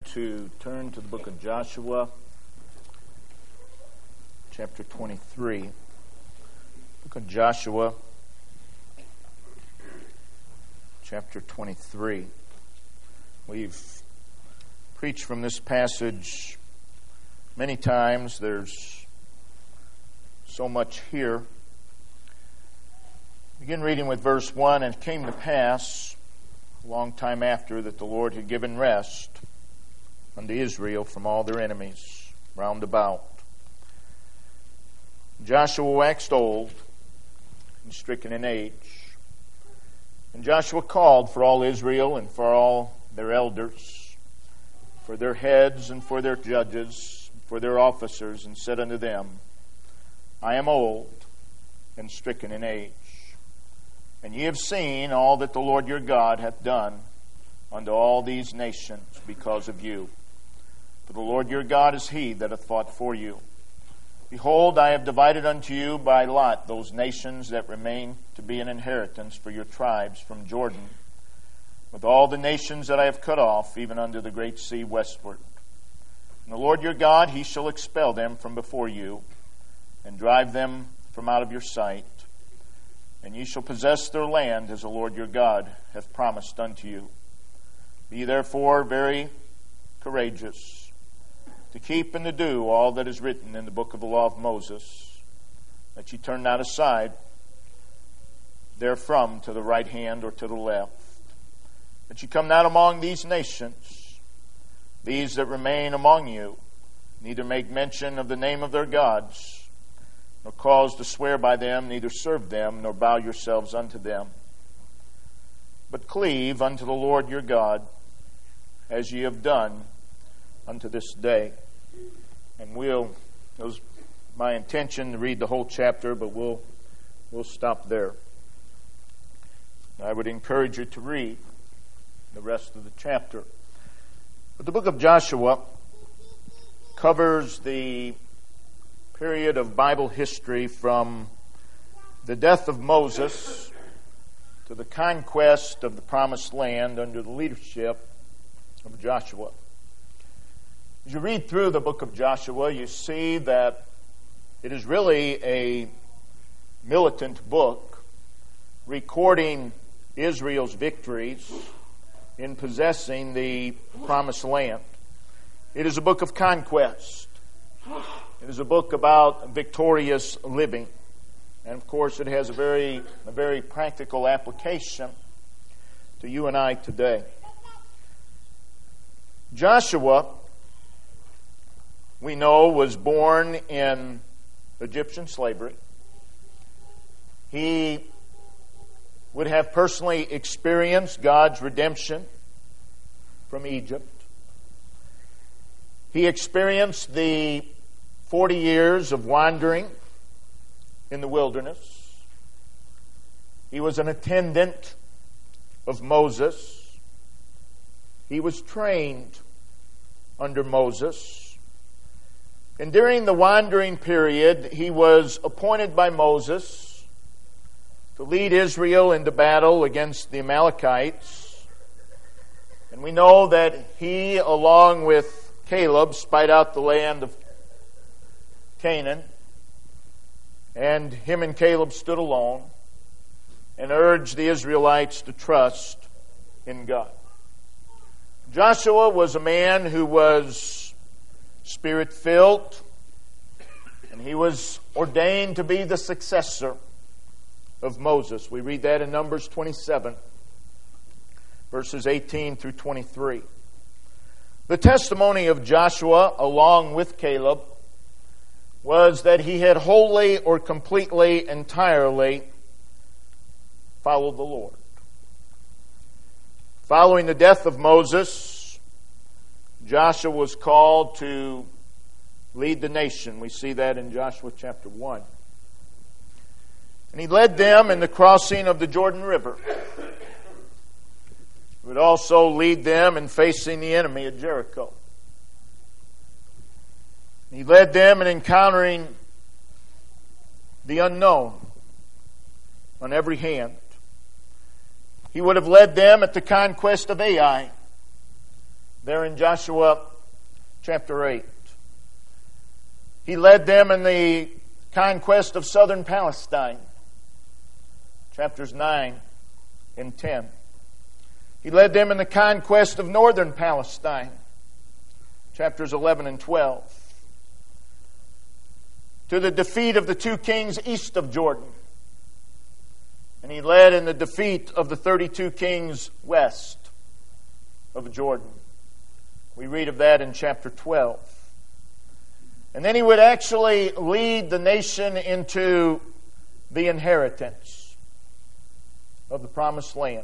to turn to the book of Joshua, chapter 23. Book of Joshua, chapter 23. We've preached from this passage many times. There's so much here. Begin reading with verse 1. And it came to pass, a long time after, that the Lord had given rest unto Israel from all their enemies round about. Joshua waxed old and stricken in age. And Joshua called for all Israel and for all their elders, for their heads and for their judges, for their officers, and said unto them, I am old and stricken in age. And ye have seen all that the Lord your God hath done unto all these nations because of you. For the Lord your God is he that hath fought for you. Behold, I have divided unto you by lot those nations that remain to be an inheritance for your tribes from Jordan, with all the nations that I have cut off, even unto the great sea westward. And the Lord your God, he shall expel them from before you, and drive them from out of your sight. And ye shall possess their land, as the Lord your God hath promised unto you. Be therefore very courageous, to keep and to do all that is written in the book of the law of Moses, that ye turn not aside therefrom to the right hand or to the left, that ye come not among these nations, these that remain among you, neither make mention of the name of their gods, nor cause to swear by them, neither serve them, nor bow yourselves unto them, but cleave unto the Lord your God, as ye have done unto this day. And it was my intention to read the whole chapter, but we'll stop there. I would encourage you to read the rest of the chapter. But the book of Joshua covers the period of Bible history from the death of Moses to the conquest of the promised land under the leadership of Joshua. As you read through the book of Joshua, you see that it is really a militant book recording Israel's victories in possessing the promised land. It is a book of conquest. It is a book about victorious living. And of course, it has a very practical application to you and I today. Joshua, we know, was born in Egyptian slavery. He would have personally experienced God's redemption from Egypt. He experienced the 40 years of wandering in the wilderness. He was an attendant of Moses. He was trained under Moses. And during the wandering period, he was appointed by Moses to lead Israel into battle against the Amalekites. And we know that he, along with Caleb, spied out the land of Canaan. And him and Caleb stood alone and urged the Israelites to trust in God. Joshua was a man who was Spirit-filled, and he was ordained to be the successor of Moses. We read that in Numbers 27, verses 18 through 23. The testimony of Joshua, along with Caleb, was that he had wholly or completely, entirely followed the Lord. Following the death of Moses, Joshua was called to lead the nation. We see that in Joshua chapter 1. And he led them in the crossing of the Jordan River. He would also lead them in facing the enemy at Jericho. He led them in encountering the unknown on every hand. He would have led them at the conquest of Ai. there in Joshua chapter 8. He led them in the conquest of southern Palestine, chapters 9 and 10. He led them in the conquest of northern Palestine, chapters 11 and 12. To the defeat of the two kings east of Jordan. And he led in the defeat of the 32 kings west of Jordan. We read of that in chapter 12. And then he would actually lead the nation into the inheritance of the promised land.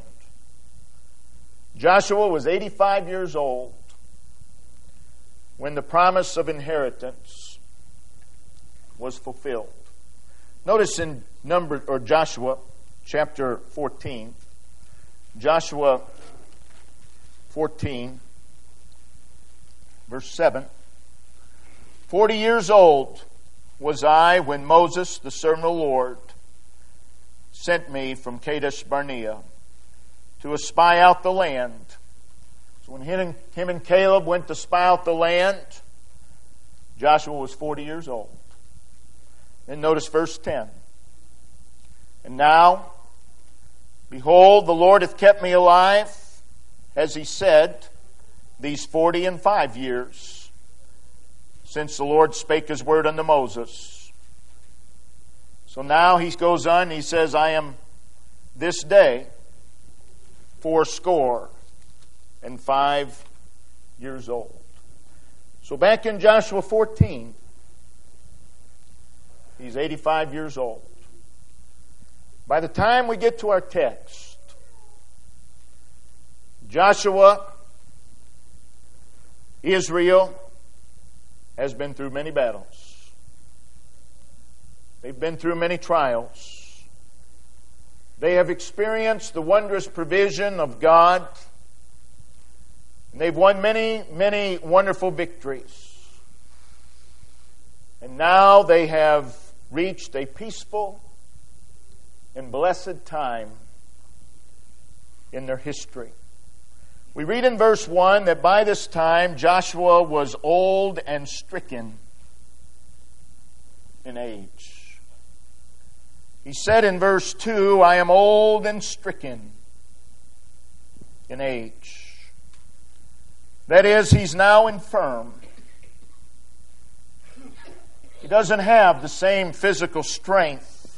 Joshua was 85 years old when the promise of inheritance was fulfilled. Notice in Joshua chapter 14, Joshua 14, verse 7. 40 years old was I when Moses, the servant of the Lord, sent me from Kadesh Barnea to espy out the land. So when him and Caleb went to spy out the land, Joshua was 40 years old. Then notice verse 10. And now, behold, the Lord hath kept me alive, as he said, these 45 years, since the Lord spake his word unto Moses. So now he goes on, he says, I am this day 85 years old. So back in Joshua 14, he's 85 years old. By the time we get to our text, Joshua, Israel, has been through many battles. They've been through many trials. They have experienced the wondrous provision of God. And they've won many, many wonderful victories. And now they have reached a peaceful and blessed time in their history. We read in verse 1 that by this time Joshua was old and stricken in age. He said in verse 2, I am old and stricken in age. That is, he's now infirm. He doesn't have the same physical strength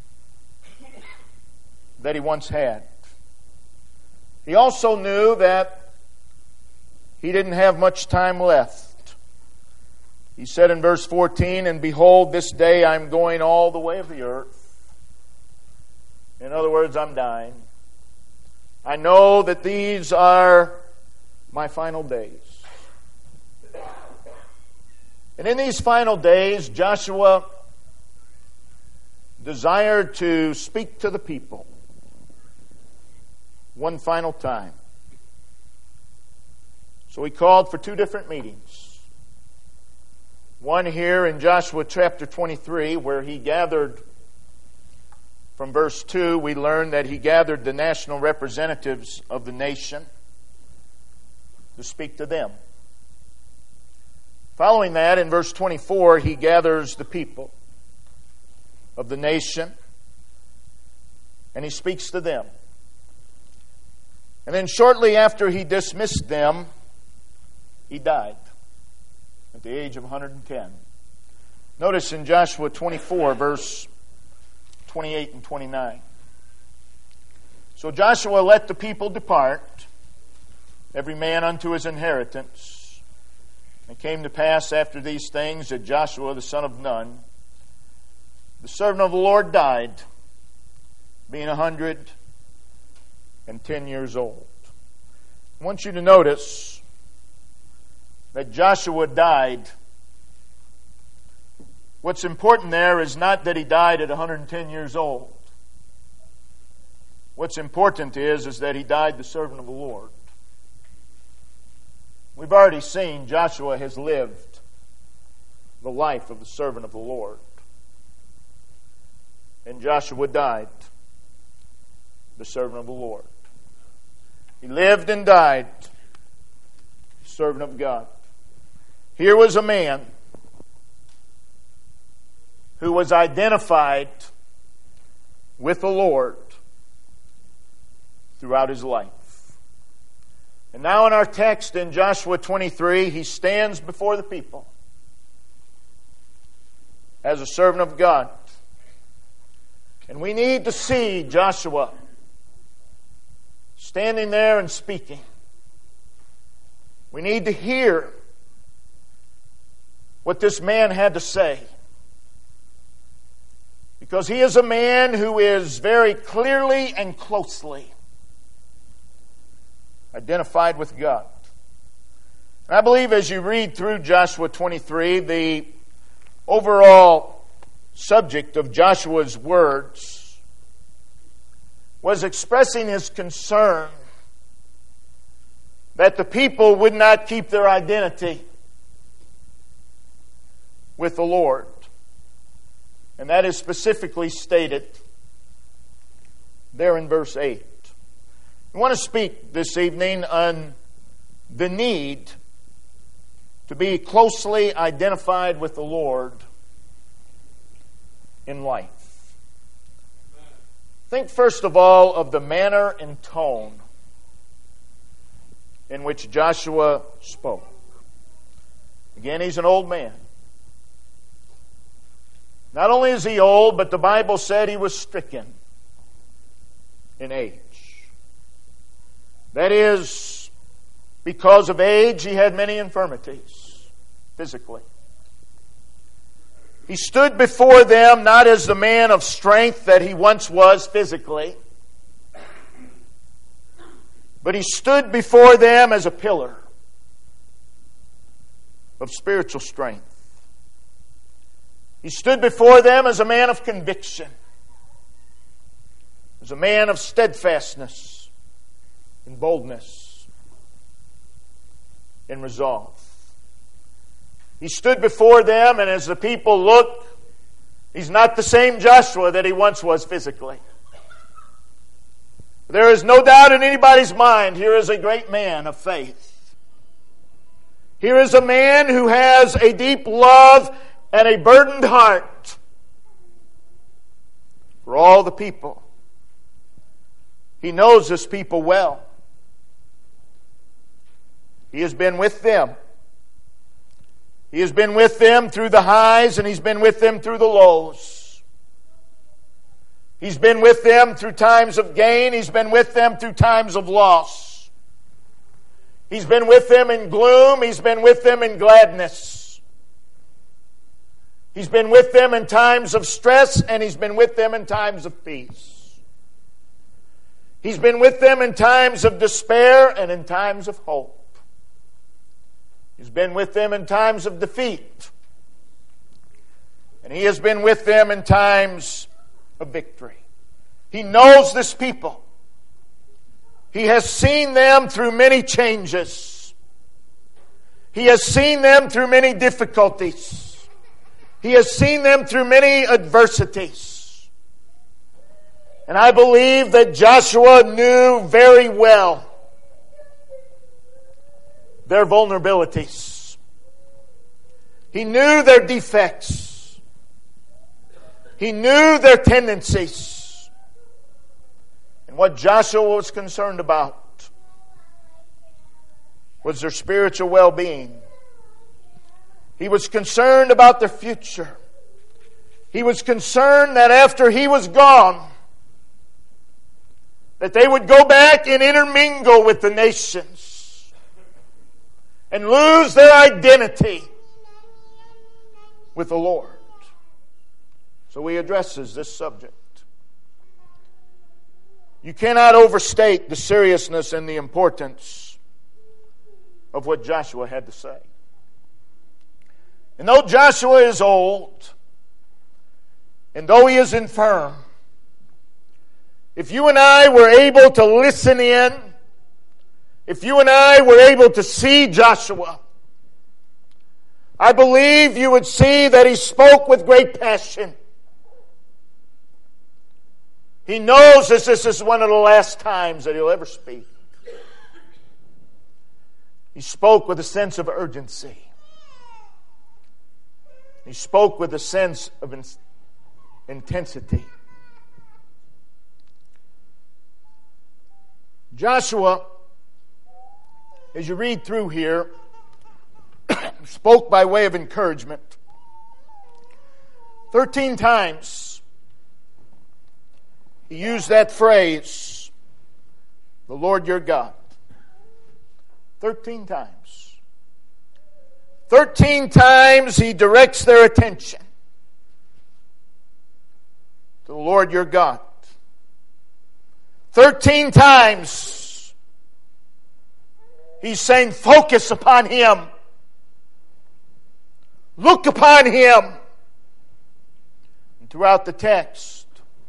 that he once had. He also knew that he didn't have much time left. He said in verse 14, and behold, this day I'm going all the way of the earth. In other words, I'm dying. I know that these are my final days. And in these final days, Joshua desired to speak to the people one final time. So he called for two different meetings. One here in Joshua chapter 23, where he gathered, from verse 2, we learn that he gathered the national representatives of the nation to speak to them. Following that, in verse 24, he gathers the people of the nation and he speaks to them. And then shortly after he dismissed them, he died at the age of 110. Notice in Joshua 24, verse 28 and 29. So Joshua let the people depart, every man unto his inheritance. And it came to pass after these things that Joshua the son of Nun, the servant of the Lord, died, being 110 years old. I want you to notice that Joshua died. What's important there is not that he died at 110 years old. What's important is that he died the servant of the Lord. We've already seen Joshua has lived the life of the servant of the Lord. And Joshua died the servant of the Lord. He lived and died servant of God. Here was a man who was identified with the Lord throughout his life. And now in our text in Joshua 23, he stands before the people as a servant of God. And we need to see Joshua standing there and speaking. We need to hear what this man had to say. Because he is a man who is very clearly and closely identified with God. And I believe as you read through Joshua 23, the overall subject of Joshua's words was expressing his concern that the people would not keep their identity with the Lord. And that is specifically stated there in verse 8. I want to speak this evening on the need to be closely identified with the Lord in life. Think first of all of the manner and tone in which Joshua spoke. Again, he's an old man. Not only is he old, but the Bible said he was stricken in age. That is, because of age, he had many infirmities physically. He stood before them not as the man of strength that he once was physically, but he stood before them as a pillar of spiritual strength. He stood before them as a man of conviction, as a man of steadfastness and boldness and resolve. He stood before them, and as the people looked, he's not the same Joshua that he once was physically. There is no doubt in anybody's mind, here is a great man of faith. Here is a man who has a deep love and a burdened heart for all the people. He knows his people well. He has been with them. He has been with them through the highs, and he's been with them through the lows. He's been with them through times of gain. He's been with them through times of loss. He's been with them in gloom. He's been with them in gladness. He's been with them in times of stress, and he's been with them in times of peace. He's been with them in times of despair and in times of hope. He's been with them in times of defeat. And he has been with them in times of victory. He knows this people. He has seen them through many changes. He has seen them through many difficulties. He has seen them through many adversities. And I believe that Joshua knew very well their vulnerabilities. He knew their defects. He knew their tendencies. And what Joshua was concerned about was their spiritual well-being. He was concerned about their future. He was concerned that after he was gone, that they would go back and intermingle with the nations and lose their identity with the Lord. So he addresses this subject. You cannot overstate the seriousness and the importance of what Joshua had to say. And though Joshua is old, and though he is infirm, if you and I were able to listen in, if you and I were able to see Joshua, I believe you would see that he spoke with great passion. He knows this is one of the last times that he'll ever speak. He spoke with a sense of urgency. He spoke with a sense of intensity. Joshua, as you read through here, spoke by way of encouragement. 13 times he used that phrase, the Lord your God. 13 times. 13 times he directs their attention to the Lord your God. 13 times he's saying, focus upon Him. Look upon Him. And throughout the text,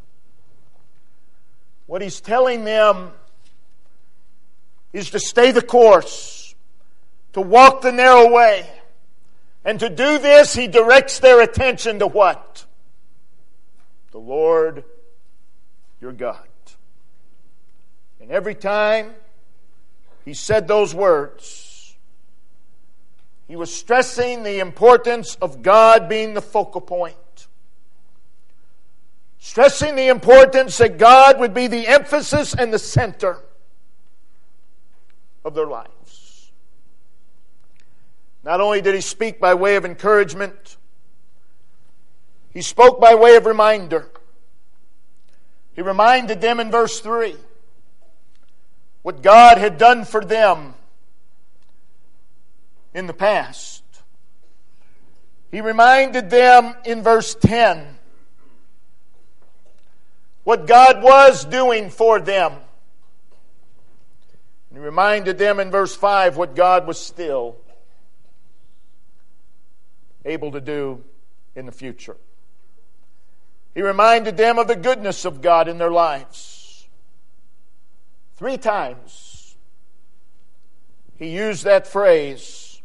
what he's telling them is to stay the course, to walk the narrow way. And to do this, he directs their attention to what? The Lord your God. And every time he said those words, he was stressing the importance of God being the focal point. Stressing the importance that God would be the emphasis and the center of their lives. Not only did he speak by way of encouragement, he spoke by way of reminder. He reminded them in verse 3 what God had done for them in the past. He reminded them in verse 10 what God was doing for them. And he reminded them in verse 5 what God was still able to do in the future. He reminded them of the goodness of God in their lives. 3 times he used that phrase,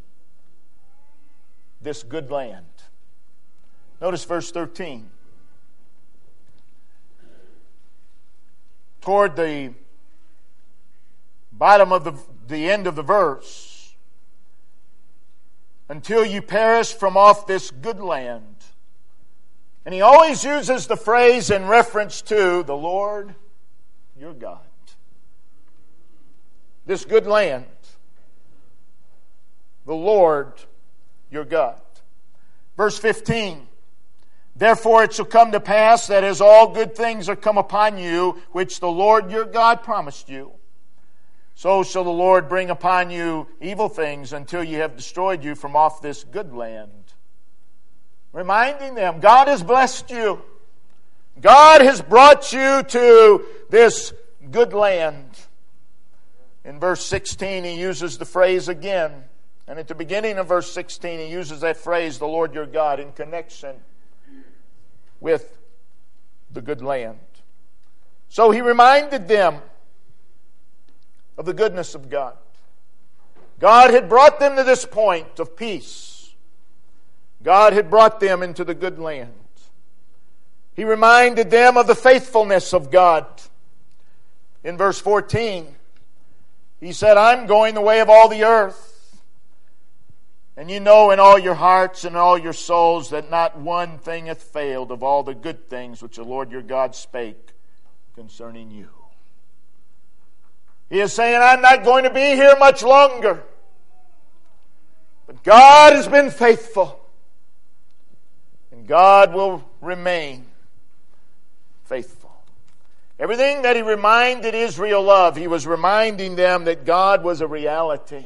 this good land. Notice verse 13. Toward the bottom of the end of the verse, until you perish from off this good land. And he always uses the phrase in reference to the Lord your God. This good land, the Lord your God. Verse 15. Therefore it shall come to pass that as all good things are come upon you, which the Lord your God promised you, so shall the Lord bring upon you evil things until you have destroyed you from off this good land. Reminding them, God has blessed you. God has brought you to this good land. In verse 16, he uses the phrase again. And at the beginning of verse 16, he uses that phrase, the Lord your God, in connection with the good land. So he reminded them of the goodness of God. God had brought them to this point of peace. God had brought them into the good land. He reminded them of the faithfulness of God. In verse 14, he said, I'm going the way of all the earth. And you know in all your hearts and all your souls that not one thing hath failed of all the good things which the Lord your God spake concerning you. He is saying, I'm not going to be here much longer. But God has been faithful. And God will remain faithful. Everything that he reminded Israel of, he was reminding them that God was a reality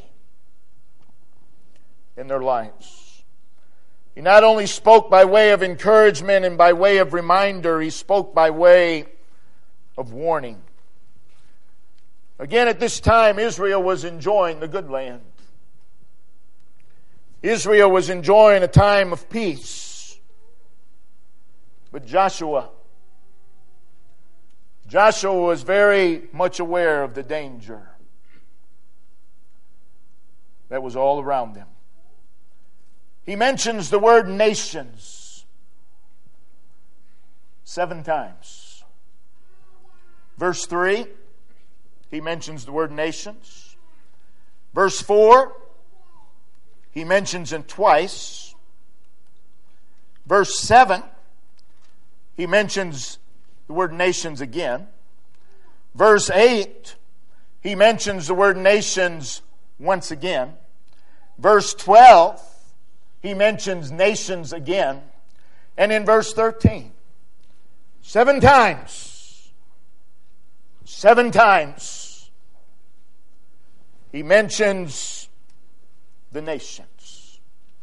in their lives. He not only spoke by way of encouragement and by way of reminder, he spoke by way of warning. Again, at this time, Israel was enjoying the good land. Israel was enjoying a time of peace. But Joshua was very much aware of the danger that was all around them. He mentions the word nations 7 times. Verse 3, he mentions the word nations. Verse 4, he mentions it twice. Verse 7, he mentions the word nations again. Verse 8, he mentions the word nations once again. Verse 12, he mentions nations again. And in verse 13, 7 times, he mentions the nations.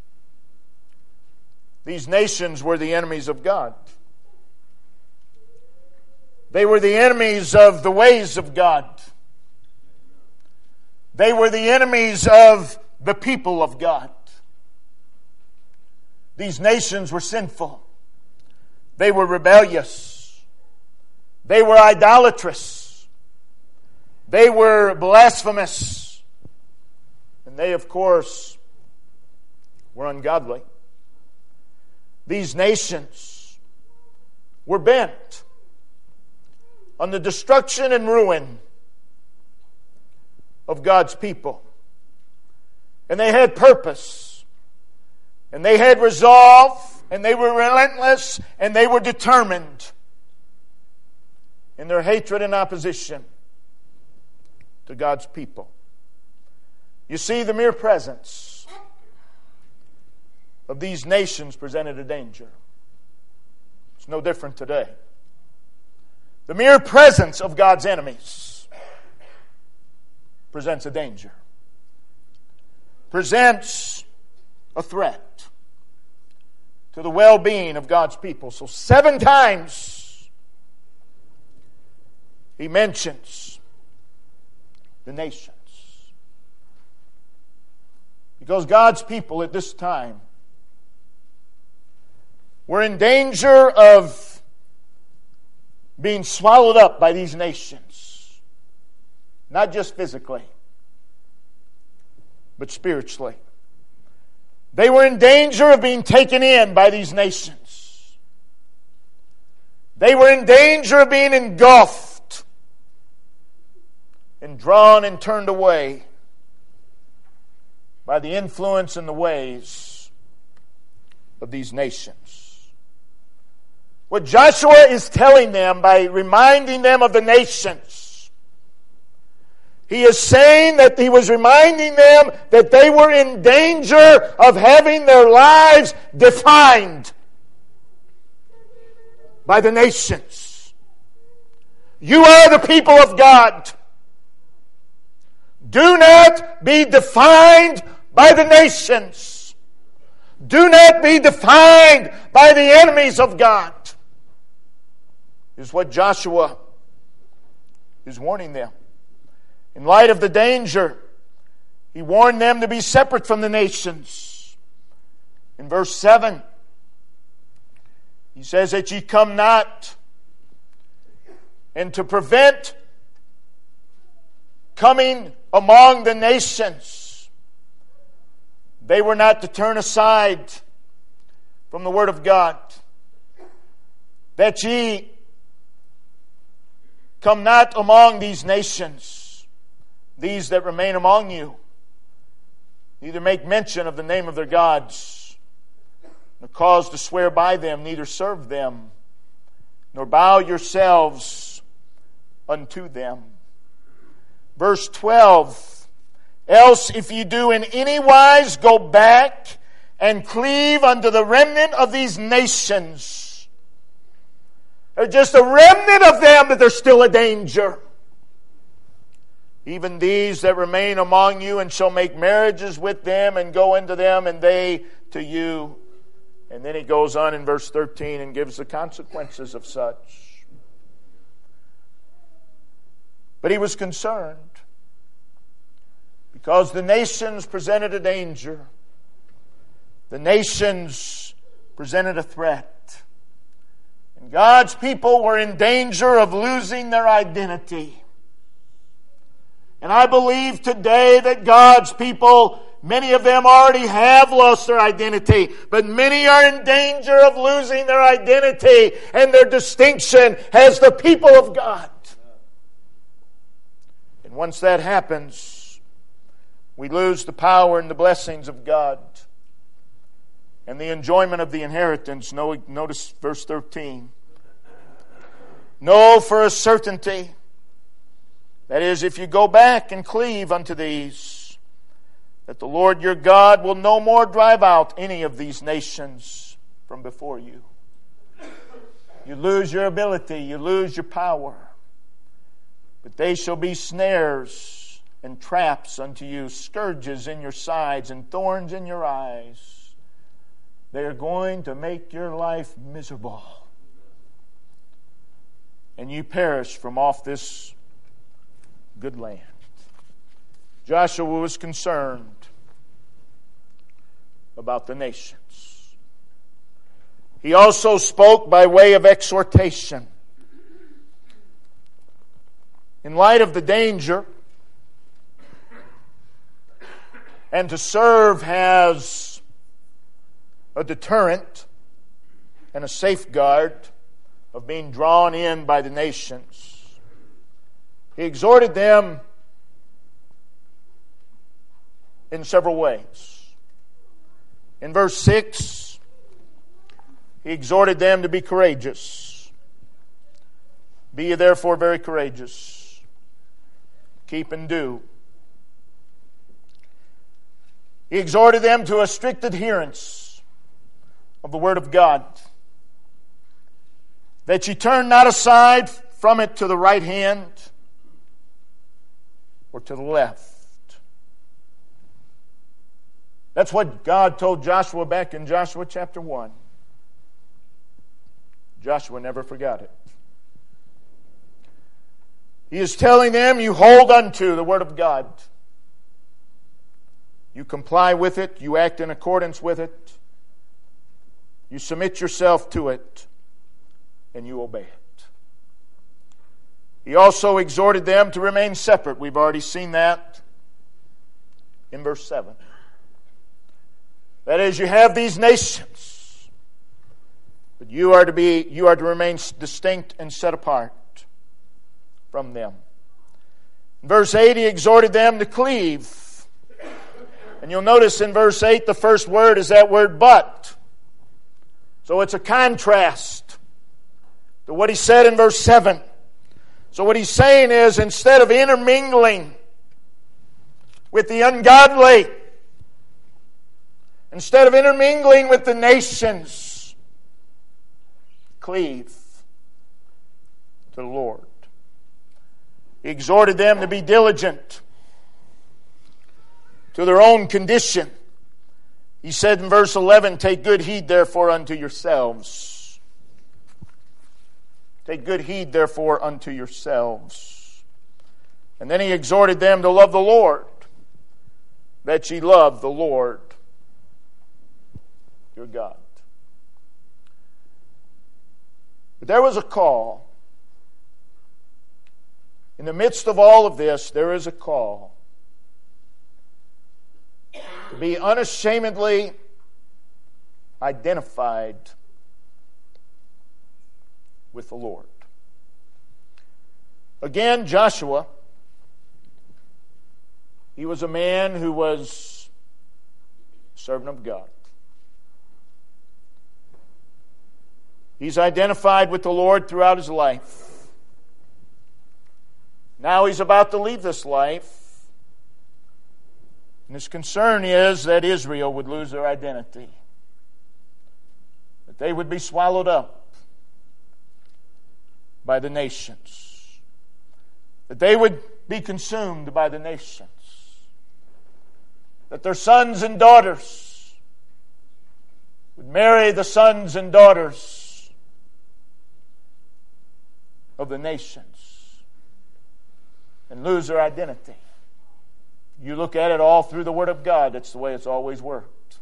These nations were the enemies of God. They were the enemies of the ways of God. They were the enemies of the people of God. These nations were sinful. They were rebellious. They were idolatrous. They were blasphemous. And they, of course, were ungodly. These nations were bent on the destruction and ruin of God's people. And they had purpose. And they had resolve. And they were relentless. And they were determined in their hatred and opposition to God's people. You see, the mere presence of these nations presented a danger. It's no different today. The mere presence of God's enemies presents a danger. Presents a threat to the well-being of God's people. So 7 times he mentions the nations. Because God's people at this time were in danger of being swallowed up by these nations. Not just physically, but spiritually. They were in danger of being taken in by these nations. They were in danger of being engulfed and drawn and turned away by the influence and the ways of these nations. What Joshua is telling them by reminding them of the nations, he is saying that he was reminding them that they were in danger of having their lives defined by the nations. You are the people of God. Do not be defined by the nations. Do not be defined by the enemies of God. Is what Joshua is warning them. In light of the danger, he warned them to be separate from the nations. In verse 7, he says that ye come not, and to prevent coming among the nations, they were not to turn aside from the Word of God. That ye come not among these nations, these that remain among you. Neither make mention of the name of their gods, nor cause to swear by them, neither serve them, nor bow yourselves unto them. Verse 12, else if ye do in any wise go back and cleave unto the remnant of these nations. There's just a remnant of them, but there's still a danger. Even these that remain among you, and shall make marriages with them, and go into them, and they to you. And then he goes on in verse 13 and gives the consequences of such. But he was concerned because the nations presented a danger. The nations presented a threat. And God's people were in danger of losing their identity. And I believe today that God's people, many of them already have lost their identity, but many are in danger of losing their identity and their distinction as the people of God. And once that happens, We lose the power and the blessings of God and the enjoyment of the inheritance. Notice verse 13. Know for a certainty, that is, if you go back and cleave unto these, that the Lord your God will no more drive out any of these nations from before you. You lose your ability, you lose your power. But they shall be snares and traps unto you, scourges in your sides and thorns in your eyes. They are going to make your life miserable. And you perish from off this good land. Joshua was concerned about the nations. He also spoke by way of exhortation. In light of the danger, and to serve as a deterrent and a safeguard of being drawn in by the nations, he exhorted them in several ways. In verse 6, he exhorted them to be courageous. Be ye therefore very courageous. Keep and do. He exhorted them to a strict adherence of the Word of God, that ye turn not aside from it to the right hand or to the left. That's what God told Joshua back in Joshua chapter 1. Joshua never forgot it. He is telling them, you hold unto the Word of God. You comply with it. You act in accordance with it. You submit yourself to it. And you obey it. He also exhorted them to remain separate. We've already seen that in verse 7. That is, you have these nations. But you are to remain distinct and set apart from them. In verse 8, he exhorted them to cleave. And you'll notice in verse 8, the first word is that word but. So it's a contrast to what he said in verse 7. So what he's saying is, instead of intermingling with the ungodly, instead of intermingling with the nations, cleave to the Lord. He exhorted them to be diligent to their own condition. He said in verse 11, take good heed therefore unto yourselves. Take good heed therefore unto yourselves. And then he exhorted them to love the Lord, that ye love the Lord your God. But there was a call. In the midst of all of this, there is a call to be unashamedly identified with the Lord. Again, Joshua, he was a man who was a servant of God. He's identified with the Lord throughout his life. Now he's about to leave this life. And his concern is that Israel would lose their identity. That they would be swallowed up by the nations. That they would be consumed by the nations. That their sons and daughters would marry the sons and daughters of the nations and lose their identity. You look at it all through the Word of God, that's the way it's always worked.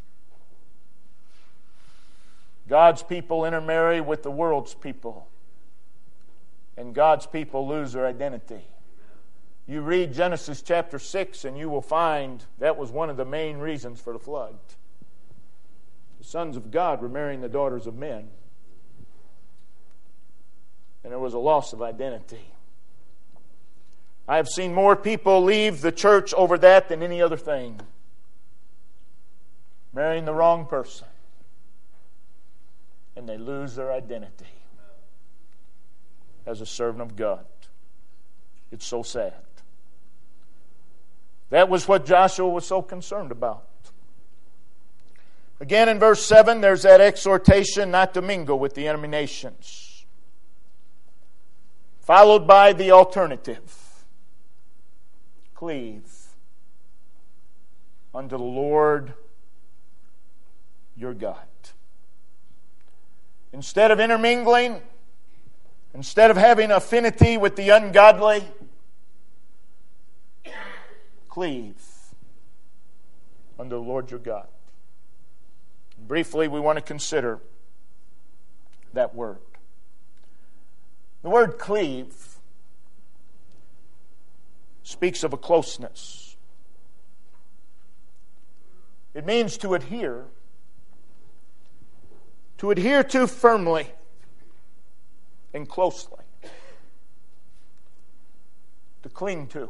God's people intermarry with the world's people, and God's people lose their identity. You read Genesis chapter 6 and you will find that was one of the main reasons for the flood. The sons of God were marrying the daughters of men. And there was a loss of identity. I have seen more people leave the church over that than any other thing. Marrying the wrong person. And they lose their identity as a servant of God. It's so sad. That was what Joshua was so concerned about. Again, in verse 7, there's that exhortation not to mingle with the enemy nations. Followed by the alternative. Cleave unto the Lord your God. Instead of intermingling, instead of having affinity with the ungodly, cleave unto the Lord your God. Briefly, we want to consider that word. The word cleave speaks of a closeness. It means to adhere. To adhere to firmly and closely. To cling to.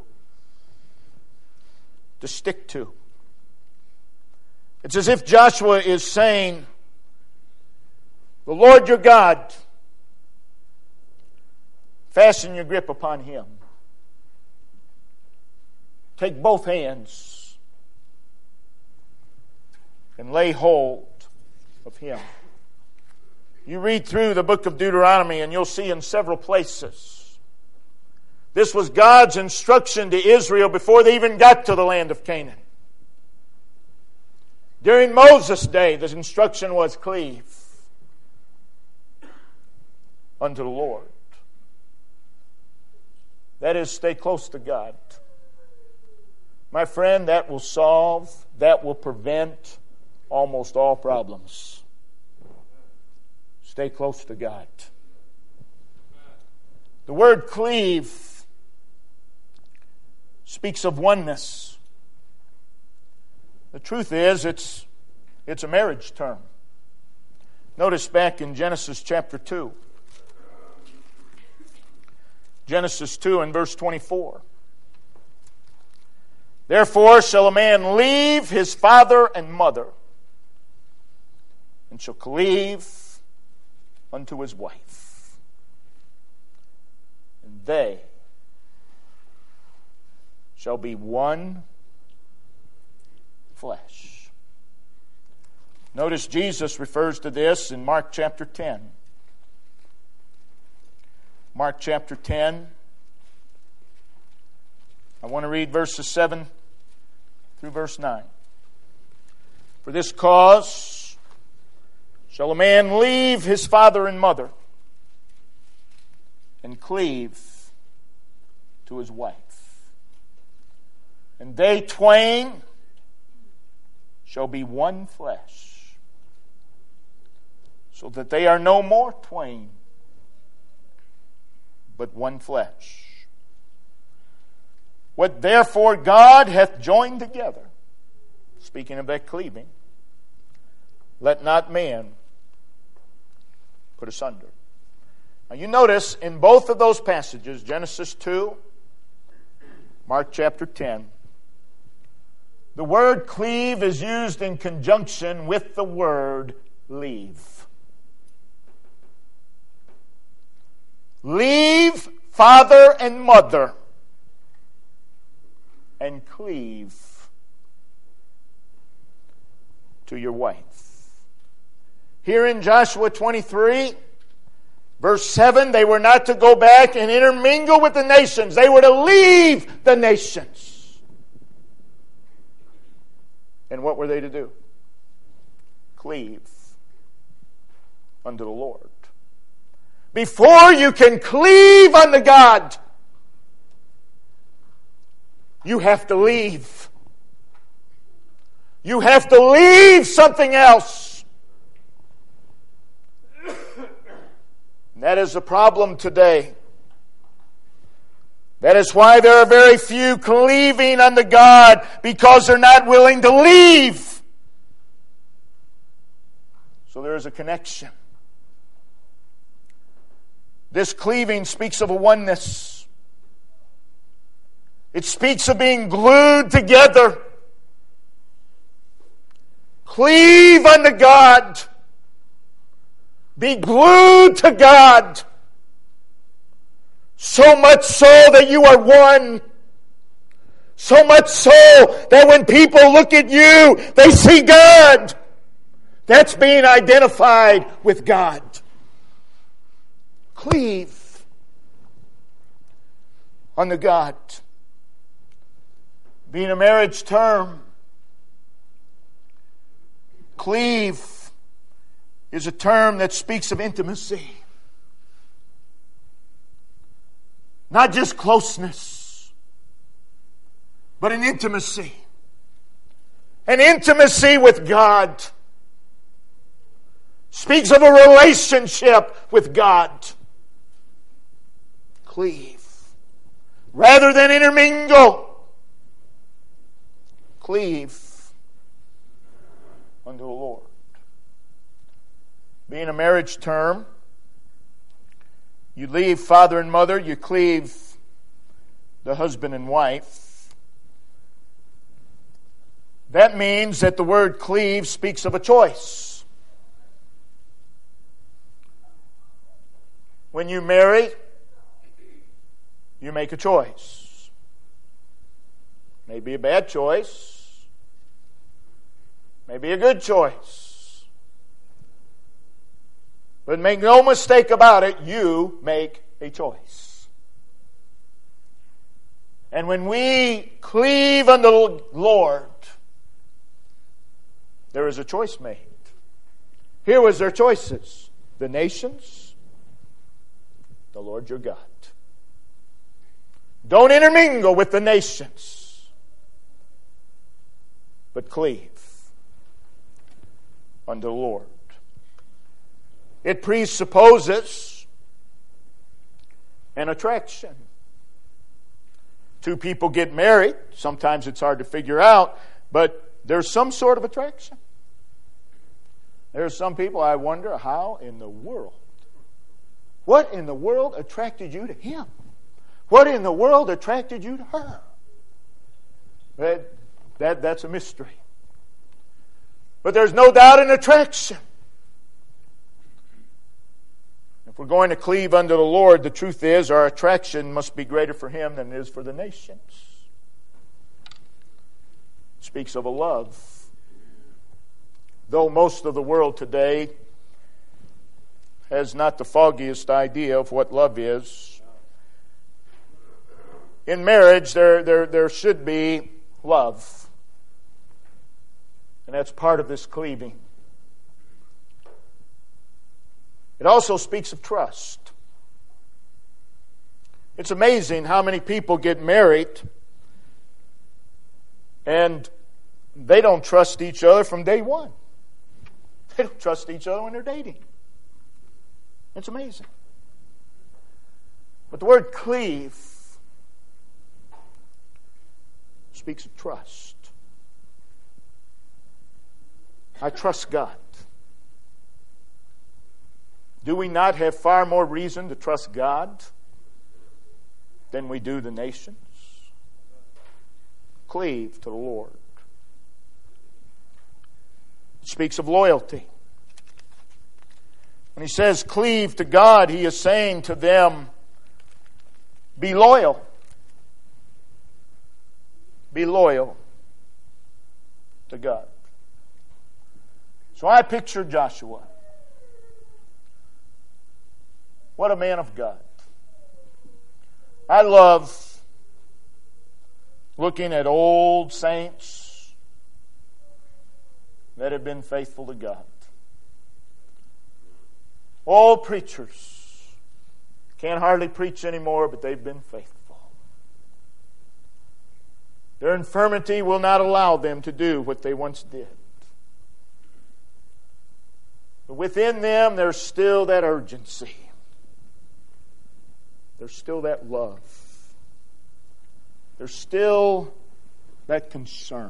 To stick to. It's as if Joshua is saying, the Lord your God, fasten your grip upon Him. Take both hands and lay hold of Him. You read through the book of Deuteronomy and you'll see in several places. This was God's instruction to Israel before they even got to the land of Canaan. During Moses' day, the instruction was cleave unto the Lord. That is, stay close to God. My friend, that will solve, that will prevent almost all problems. Stay close to God. The word cleave speaks of oneness. The truth is, it's a marriage term. Notice back in Genesis chapter 2. Genesis 2 and verse 24. Therefore shall a man leave his father and mother, and shall cleave unto his wife, and they shall be one flesh. Notice Jesus refers to this in Mark chapter 10. Mark chapter 10. I want to read verses 7 through verse 9. For this cause shall a man leave his father and mother and cleave to his wife, and they twain shall be one flesh, so that they are no more twain, but one flesh. What therefore God hath joined together, speaking of that cleaving, let not man put asunder. Now you notice in both of those passages, Genesis 2, Mark chapter 10, the word cleave is used in conjunction with the word leave. Leave father and mother and cleave to your wife. Here in Joshua 23, verse 7, they were not to go back and intermingle with the nations. They were to leave the nations. And what were they to do? Cleave unto the Lord. Before you can cleave unto God, you have to leave. You have to leave something else. And that is the problem today. That is why there are very few cleaving unto God, because they're not willing to leave. So there is a connection. This cleaving speaks of a oneness. It speaks of being glued together. Cleave unto God. Be glued to God. So much so that you are one. So much so that when people look at you, they see God. That's being identified with God. Cleave unto God. Being a marriage term, cleave is a term that speaks of intimacy. Not just closeness, but an intimacy. An intimacy with God. Speaks of a relationship with God. Cleave. Rather than intermingle. Cleave unto the Lord. Being a marriage term, you leave father and mother, you cleave the husband and wife. That means that the word cleave speaks of a choice. When you marry, you make a choice. Maybe a bad choice. Maybe a good choice. But make no mistake about it, you make a choice. And when we cleave unto the Lord, there is a choice made. Here was their choices. The nations, the Lord your God. Don't intermingle with the nations, but cleave unto the Lord. It presupposes an attraction. Two people get married. Sometimes it's hard to figure out, but there's some sort of attraction. There's some people, I wonder how in the world, what in the world attracted you to him? What in the world attracted you to her? That's a mystery. But there's no doubt an attraction. If we're going to cleave unto the Lord, the truth is our attraction must be greater for him than it is for the nations. It speaks of a love. Though most of the world today has not the foggiest idea of what love is, in marriage there should be love. And that's part of this cleaving. It also speaks of trust. It's amazing how many people get married and they don't trust each other from day one. They don't trust each other when they're dating. It's amazing. But the word cleave speaks of trust. I trust God. Do we not have far more reason to trust God than we do the nations? Cleave to the Lord. It speaks of loyalty. When he says cleave to God, he is saying to them, be loyal. Be loyal to God. So I picture Joshua. What a man of God. I love looking at old saints that have been faithful to God. Old preachers. Can't hardly preach anymore, but they've been faithful. Their infirmity will not allow them to do what they once did. But within them, there's still that urgency. There's still that love. There's still that concern.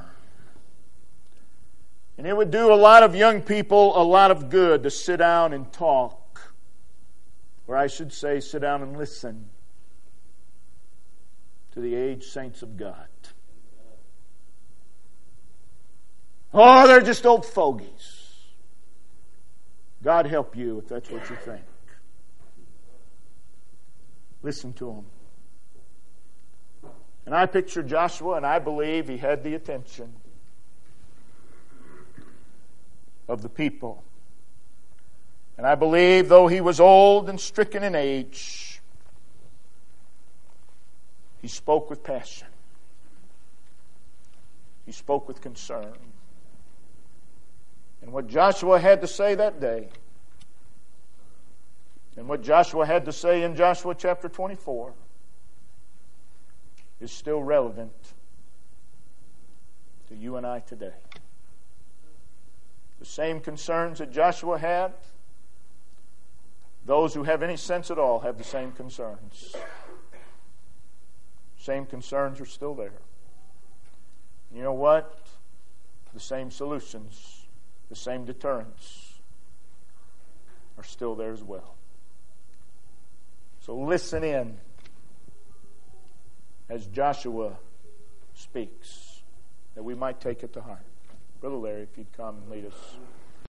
And it would do a lot of young people a lot of good to sit down and talk. Or I should say, sit down and listen to the aged saints of God. Oh, they're just old fogies. God help you if that's what you think. Listen to them. And I picture Joshua, and I believe he had the attention of the people. And I believe, though he was old and stricken in age, he spoke with passion. He spoke with concern. And what Joshua had to say that day, and what Joshua had to say in Joshua chapter 24, is still relevant to you and I today. The same concerns that Joshua had, those who have any sense at all have the same concerns. Same concerns are still there. You know what? The same solutions, the same deterrents are still there as well. So listen in as Joshua speaks, that we might take it to heart. Brother Larry, if you'd come and lead us.